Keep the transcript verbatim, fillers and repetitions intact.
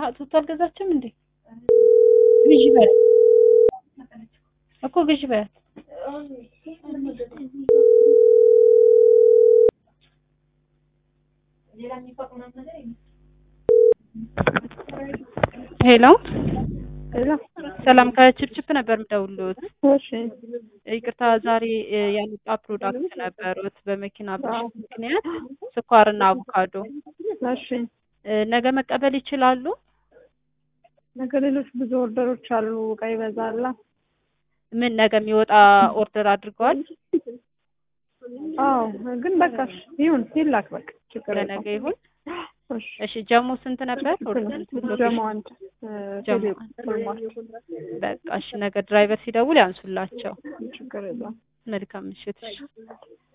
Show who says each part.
Speaker 1: ቱታ አልገዛችም እንዴ ግዢ በል እኮ ግዢ በል ሄሎ
Speaker 2: ሄሎ
Speaker 1: ሰላም ከችፕችፕ ነበር የምደውልልዎት።
Speaker 2: እሺ
Speaker 1: ይቅርታ ዛሬ ያመጣ ፕሮዳክት ነበሩት በመኪና ብልሽት ምክንያት ስኳርና አቮካዶ።
Speaker 2: እሺ
Speaker 1: ነገ መቀበል ይችላሉ?
Speaker 2: ነገ ሌሎች ብዙ ኦርደሮች አሉ፣ እቃ ይበዛላ።
Speaker 1: ምን ነገ የሚወጣ ኦርደር አድርገዋል?
Speaker 2: አዎ ግን በቃ ይሁን ይላክ በቃ ችግር
Speaker 1: ለነገ ይሁን።
Speaker 2: እሺ
Speaker 1: እሺ ጀሙ ስንት ነበር?
Speaker 2: ጀሞ አንድ
Speaker 1: ጀሙ በቃ እሺ ነገ ድራይቨር ሲደውል ያንሱላቸው።
Speaker 2: ችግር የለም።
Speaker 1: መልካም ምሽት።